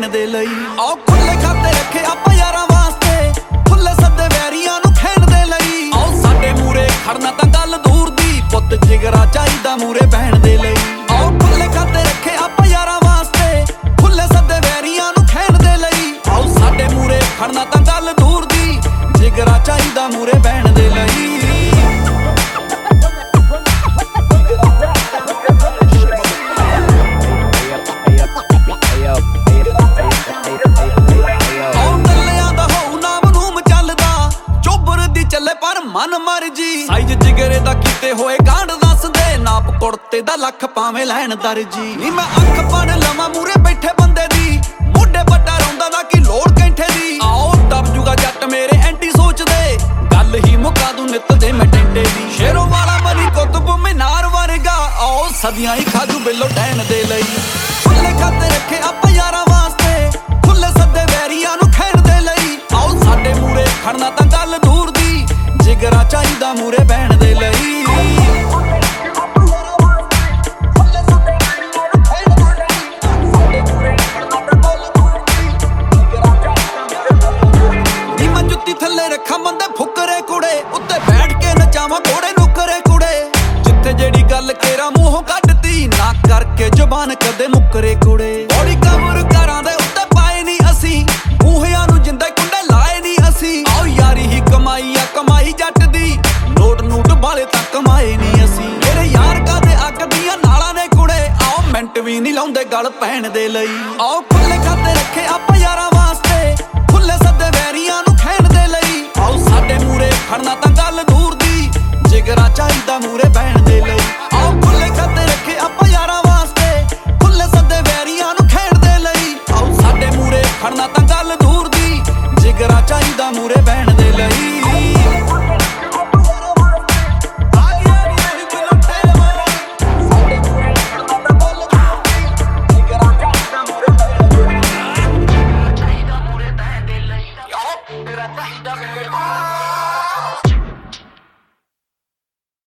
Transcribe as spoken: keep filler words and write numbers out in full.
ਬਹਿਣ ਦੇ ਲਈ। ਆਓ ਖੁੱਲੇ ਖਾਤੇ ਰੱਖੇ ਆਪਾਂ ਯਾਰਾਂ ਵਾਸਤੇ, ਖੁੱਲੇ ਸੱਦੇ ਵੈਰੀਆਂ ਨੂੰ ਖੈਣ ਦੇ ਲਈ। ਆਓ ਸਾਡੇ ਮੂਰੇ ਖੜਨਾ ਤਾਂ ਗੱਲ ਦੂਰ ਦੀ, ਪੁੱਤ ਜਿਗਰਾ ਚਾਹੀਦਾ ਮੂਰੇ ਬਹਿਣ ਦੇ ਲਈ। ਆਓ ਖੁੱਲੇ ਖਾਤੇ ਰੱਖੇ ਆਪਾਂ ਯਾਰਾਂ ਵਾਸਤੇ, ਖੁੱਲੇ ਸੱਦੇ ਵੈਰੀਆਂ ਨੂੰ ਖੈਣ ਦੇ ਲਈ। ਆਓ ਸਾਡੇ ਮੂਰੇ ਖੜਨਾ ਤਾਂ ਗੱਲ ਦੂਰ ਦੀ, ਜਿਗਰਾ ਚਾਹੀਦਾ ਮੂਰੇ ਬਹਿਣ ਦੇ ਲਈ। ਮਨ ਮਰਜੀ ਸਾਈਜ਼ ਜਿਗਰੇ ਦਾ ਕੀਤੇ ਹੋਏ ਕਾਂਡ ਦੱਸਦੇ, ਨਾਪ ਕੁੜਤੇ ਦਾ ਲੱਖ ਭਾਵੇਂ ਲੈਣ ਦਰਜੀ। ਨੀ ਮੈਂ ਅੱਖ ਪੜ ਲਵਾਂ ਮੂਰੇ ਬੈਠੇ ਬੰਦੇ ਦੀ, ਮੋਢੇ ਵੱਡਾ ਰੌਂਦਾ ਦਾ ਕੀ ਲੋੜ ਕੈਂਠੇ ਦੀ। ਆਓ ਦਬ ਜੂਗਾ ਜੱਟ ਮੇਰੇ ਐਂਟੀ ਸੋਚਦੇ, ਗੱਲ ਹੀ ਮੁਕਾ ਦੂੰ ਨਿੱਤ ਦੇ ਮੈਂ ਟੈਂਡੇ ਦੀ। ਸ਼ੇਰੋਂ ਵਾਲਾ ਮਨੀ ਕੁਤਬ ਮੀਨਾਰ ਵਰਗਾ, ਆਓ ਸਦੀਆਂ ਹੀ ਖਾਜੂ ਬਿੱਲੋ ਡੈਣ ਦੇ ਲਈ। ਖੁੱਲੇ ਖਾਤੇ ਰੱਖੇ ਆਪਾਂ ਯਾਰਾਂ ਵਾਸਤੇ, ਖੁੱਲੇ ਸੱਦੇ ਵੈਰੀਆਂ ਨੂੰ ਖੈਣ ਦੇ ਲਈ। ਆਓ ਸਾਡੇ ਮੂਰੇ ਖੜਨਾ ਤਾਂ ਗੱਲ ਦੂਰ ਦੀ, ਜਿਗਰਾ ਚਾਹੀਦਾ ਮੂਰੇ ਬਹਿਣ ਦੇ ਲਈ। ਨੀ ਮੈਂ ਜੁੱਤੀ ਥੱਲੇ ਰੱਖਾਂ ਮੰਦੇ ਫੁਕਰੇ ਕੁੜੇ, ਉੱਤੇ ਬੈਠ ਕੇ ਨਚਾਵਾਂ ਘੋੜੇ ਨੁਕਰੇ ਕੁੜੇ। ਜਿੱਥੇ ਜਿਹੜੀ ਗੱਲ ਕੇਰਾ ਮੂੰਹੋਂ ਕੱਢਤੀ, ਨਾ ਕਰਕੇ ਜ਼ੁਬਾਨ ਕਦੇ ਮੁੱਕਰੇ ਕੁੜੇ। ਬੋੜੀ ਕਬਰ ਘਰਾਂ ਦੇ ਉੱਤੇ ਪਾਏ ਨਹੀਂ ਅਸੀਂ, ਮੂਹਿਆਂ ਨੂੰ ਜਿੰਦੇ ਕੁੰਡੇ ਲਾਏ ਨਹੀਂ ਅਸੀਂ। ਆਓ ਯਾਰੀ ਹੀ ਕਮਾਈ ਆ ਕਮਾਈ ਜੱਟ ਦੀ, ਨੋਟ ਨੂਟ ਵਾਲੇ ਤਾਂ ਕਮਾਏ ਨਹੀਂ ਅਸੀਂ। ਮੇਰੇ ਯਾਰ ਕਾਦੇ ਅੱਗ ਦੀਆਂ ਨਾਲਾਂ ਨੇ ਕੁੜੇ, ਆਓ ਮਿੰਟ ਵੀ ਨਹੀਂ ਲਾਉਂਦੇ ਗੱਲ ਪੈਣ ਦੇ ਲਈ। ਆਓ ਖੁੱਲੇ ਖਾਤੇ ਰੱਖੇ ਆਪਾਂ ਯਾਰਾਂ ਵਾਸਤੇ, ਖੁੱਲੇ ਸੱਦੇ ਵੈਰੀਆਂ ਨੂੰ ਖੈਣ ਦੇ ਲਈ। ਆਓ ਸਾਡੇ ਮੂਰੇ ਖੜਨਾ ਤਾਂ ਗੱਲ ਦੂਰ ਦੀ, ਜਿਗਰਾ ਚਾਹੀਦਾ ਮੂਰੇ ਬਹਿਣ ਦੇ ਲਈ।